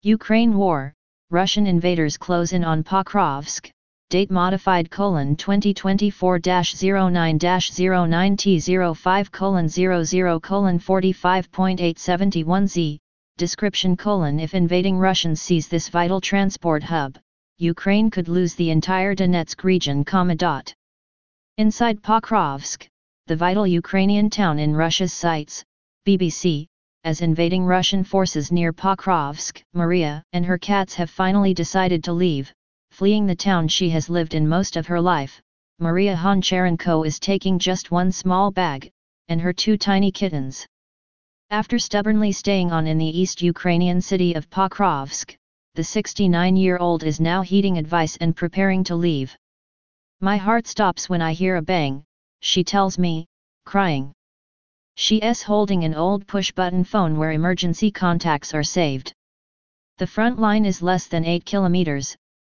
Ukraine War, Russian invaders close in on Pokrovsk, date modified: 2024-09-09T05:00:45.871Z, description: if invading Russians seize this vital transport hub, Ukraine could lose the entire Donetsk region, Inside Pokrovsk, the vital Ukrainian town in Russia's sights, BBC, as invading Russian forces near Pokrovsk, Maria and her cats have finally decided to leave, fleeing the town she has lived in most of her life. Maria Honcharenko is taking just one small bag, and her two tiny kittens. After stubbornly staying on in the East Ukrainian city of Pokrovsk, the 69-year-old is now heeding advice and preparing to leave. My heart stops when I hear a bang, she tells me, crying. She's holding an old push-button phone where emergency contacts are saved. The front line is less than 8 kilometers,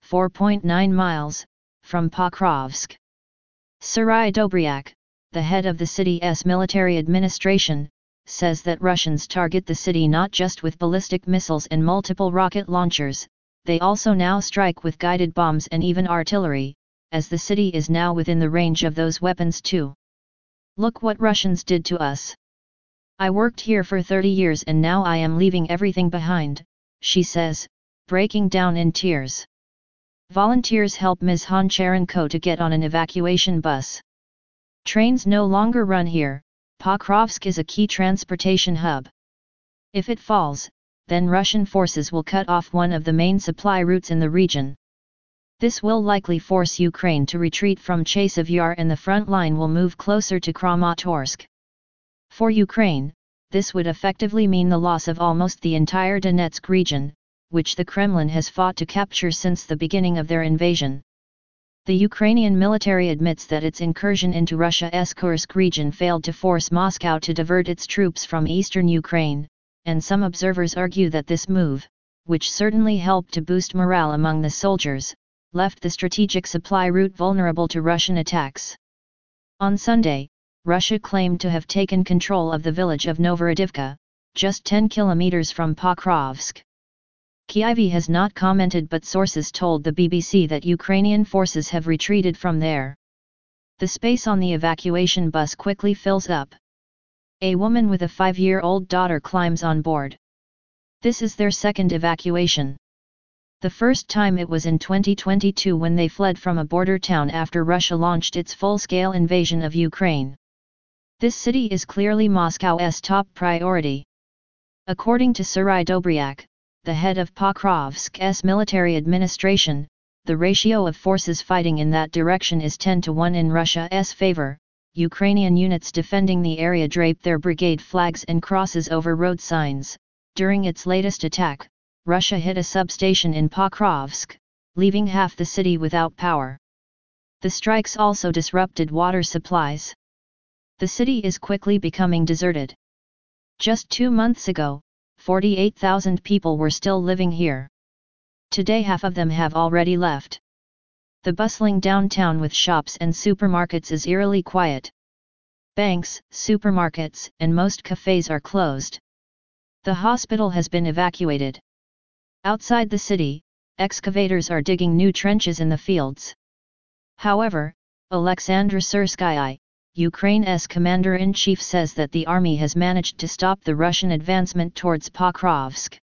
4.9 miles, from Pokrovsk. Serhiy Dobryak, the head of the city's military administration, says that Russians target the city not just with ballistic missiles and multiple rocket launchers, they also now strike with guided bombs and even artillery, as the city is now within the range of those weapons too. Look what Russians did to us. I worked here for 30 years and now I am leaving everything behind, she says, breaking down in tears. Volunteers help Ms. Honcharenko to get on an evacuation bus. Trains no longer run here. Pokrovsk is a key transportation hub. If it falls, then Russian forces will cut off one of the main supply routes in the region. This will likely force Ukraine to retreat from Chasiv Yar and the front line will move closer to Kramatorsk. For Ukraine, this would effectively mean the loss of almost the entire Donetsk region, which the Kremlin has fought to capture since the beginning of their invasion. The Ukrainian military admits that its incursion into Russia's Kursk region failed to force Moscow to divert its troops from eastern Ukraine, and some observers argue that this move, which certainly helped to boost morale among the soldiers, left the strategic supply route vulnerable to Russian attacks. On Sunday, Russia claimed to have taken control of the village of Novorodivka, just 10 kilometers from Pokrovsk. Kyiv has not commented, but sources told the BBC that Ukrainian forces have retreated from there. The space on the evacuation bus quickly fills up. A woman with a 5-year-old daughter climbs on board. This is their second evacuation. The first time it was in 2022 when they fled from a border town after Russia launched its full-scale invasion of Ukraine. This city is clearly Moscow's top priority. According to Serhiy Dobryak, the head of Pokrovsk's military administration, the ratio of forces fighting in that direction is 10-1 in Russia's favor. Ukrainian units defending the area drape their brigade flags and crosses over road signs. During its latest attack, Russia hit a substation in Pokrovsk, leaving half the city without power. The strikes also disrupted water supplies. The city is quickly becoming deserted. Just 2 months ago, 48,000 people were still living here. Today half of them have already left. The bustling downtown with shops and supermarkets is eerily quiet. Banks, supermarkets, and most cafes are closed. The hospital has been evacuated. Outside the city, excavators are digging new trenches in the fields. However, Alexandra Syrskyi, Ukraine's commander-in-chief, says that the army has managed to stop the Russian advancement towards Pokrovsk.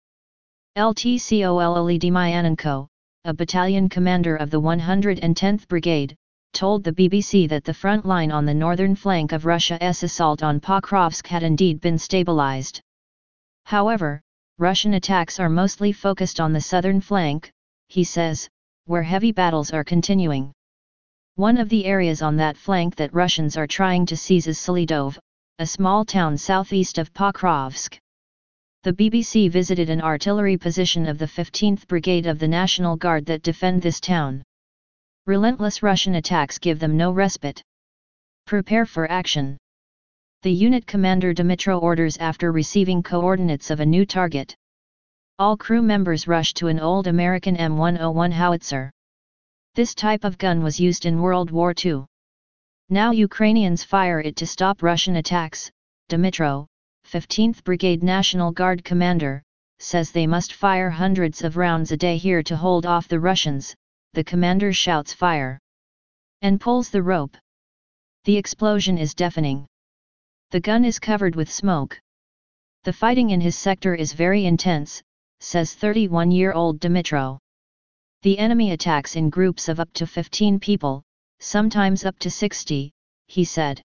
Ltcolol Demyanenko, a battalion commander of the 110th Brigade, told the BBC that the front line on the northern flank of Russia's assault on Pokrovsk had indeed been stabilized. However, Russian attacks are mostly focused on the southern flank, he says, where heavy battles are continuing. One of the areas on that flank that Russians are trying to seize is Selidov, a small town southeast of Pokrovsk. The BBC visited an artillery position of the 15th Brigade of the National Guard that defend this town. Relentless Russian attacks give them no respite. Prepare for action. The unit commander Dmitro orders after receiving coordinates of a new target. All crew members rush to an old American M101 howitzer. This type of gun was used in World War II. Now Ukrainians fire it to stop Russian attacks, Dmitro, 15th Brigade National Guard commander, says they must fire hundreds of rounds a day here to hold off the Russians. The commander shouts fire and pulls the rope. The explosion is deafening. The gun is covered with smoke. The fighting in his sector is very intense, says 31-year-old Dmitro. The enemy attacks in groups of up to 15 people, sometimes up to 60, he said.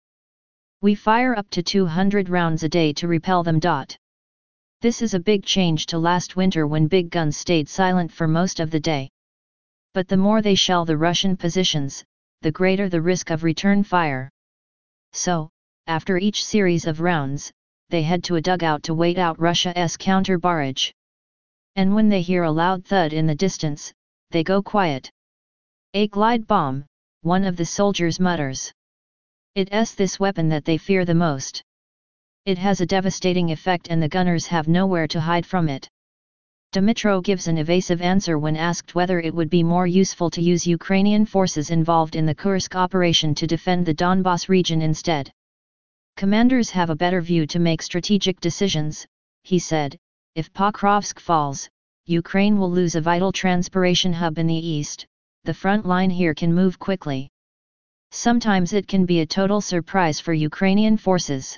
We fire up to 200 rounds a day to repel them. This is a big change to last winter when big guns stayed silent for most of the day. But the more they shell the Russian positions, the greater the risk of return fire. So, after each series of rounds, they head to a dugout to wait out Russia's counter barrage. And when they hear a loud thud in the distance, they go quiet. A glide bomb, one of the soldiers mutters. It's this weapon that they fear the most. It has a devastating effect and the gunners have nowhere to hide from it. Dmitro gives an evasive answer when asked whether it would be more useful to use Ukrainian forces involved in the Kursk operation to defend the Donbas region instead. Commanders have a better view to make strategic decisions, he said. If Pokrovsk falls, Ukraine will lose a vital transportation hub in the east. The front line here can move quickly. Sometimes it can be a total surprise for Ukrainian forces.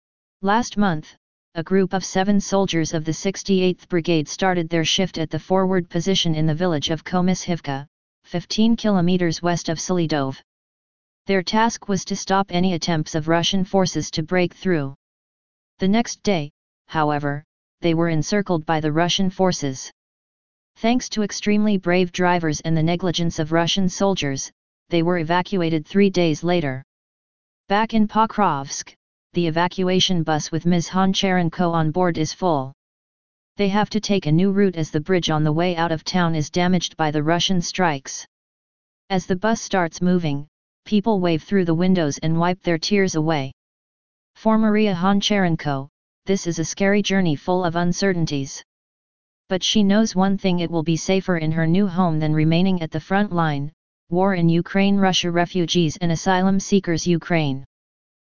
Last month, a group of 7 soldiers of the 68th Brigade started their shift at the forward position in the village of Komishivka, 15 kilometers west of Selidov. Their task was to stop any attempts of Russian forces to break through. The next day, however, they were encircled by the Russian forces. Thanks to extremely brave drivers and the negligence of Russian soldiers, they were evacuated 3 days later. Back in Pokrovsk, the evacuation bus with Ms. Honcharenko on board is full. They have to take a new route as the bridge on the way out of town is damaged by the Russian strikes. As the bus starts moving, people wave through the windows and wipe their tears away. For Maria Honcharenko, this is a scary journey full of uncertainties. But she knows one thing: it will be safer in her new home than remaining at the front line. War in Ukraine, Russia, refugees and asylum seekers. Ukraine.